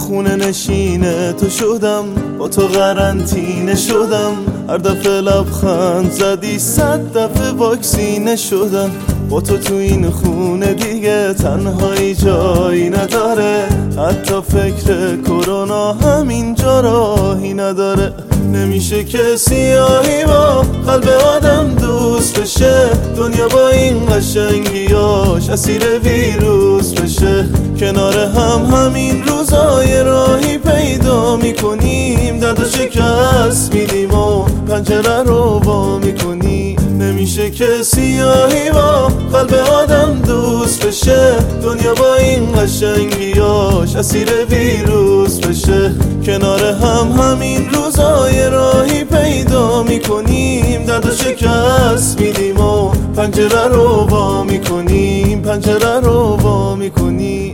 خونه نشینه تو شدم، با تو قرنطینه شدم. هر دفعه لبخند زدی 100 دفعه واکسینه شدم. با تو این خونه دیگه تنهایی جایی نداره، حتی فکر کرونا همینجا راهی نداره. نمیشه که سیاهی با قلب آدم دوست بشه، دنیا با این قشنگیاش اسیر ویروس بشه. کنار همین روزای راهی پیدا میکنیم، درد و شکست میدیم و پنجره رو وا میکنیم. نمیشه که سیاهی با قلب آدم دوست بشه، دنیا با این قشنگیاش اسیر ویروس بشه. کنار همین روزای راهی پیدا میکنیم، درد و شکست میدیم و پنجره رو وا میکنیم، پنجره رو وا میکنیم.